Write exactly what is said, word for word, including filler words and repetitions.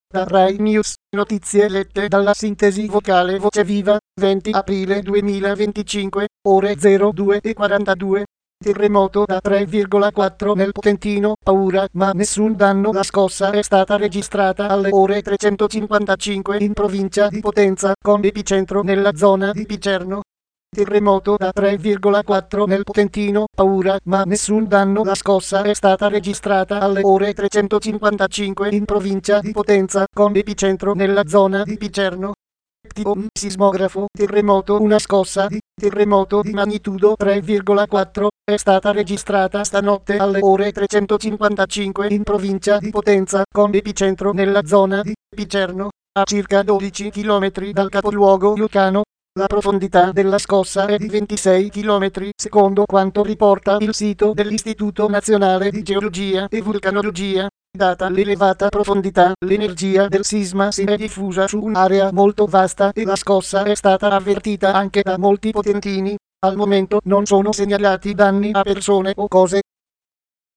Da Rai News, notizie lette dalla sintesi vocale Voce Viva, venti aprile duemilaventicinque, ore zero due e quarantadue. Terremoto da tre virgola quattro nel Potentino, paura ma nessun danno. La scossa è stata registrata alle ore trecentocinquantacinque in provincia di Potenza, con epicentro nella zona di Picerno. Terremoto da tre virgola quattro nel Potentino, paura ma nessun danno. La scossa è stata registrata alle ore trecentocinquantacinque in provincia di Potenza, con epicentro nella zona di Picerno. Tipo sismografo. Terremoto. Una scossa di terremoto di magnitudo tre virgola quattro è stata registrata stanotte alle ore trecentocinquantacinque in provincia di Potenza, con epicentro nella zona di Picerno, a circa dodici chilometri dal capoluogo lucano. La profondità della scossa è di ventisei chilometri, secondo quanto riporta il sito dell'Istituto Nazionale di Geologia e Vulcanologia. Data l'elevata profondità, l'energia del sisma si è diffusa su un'area molto vasta e la scossa è stata avvertita anche da molti potentini. Al momento non sono segnalati danni a persone o cose.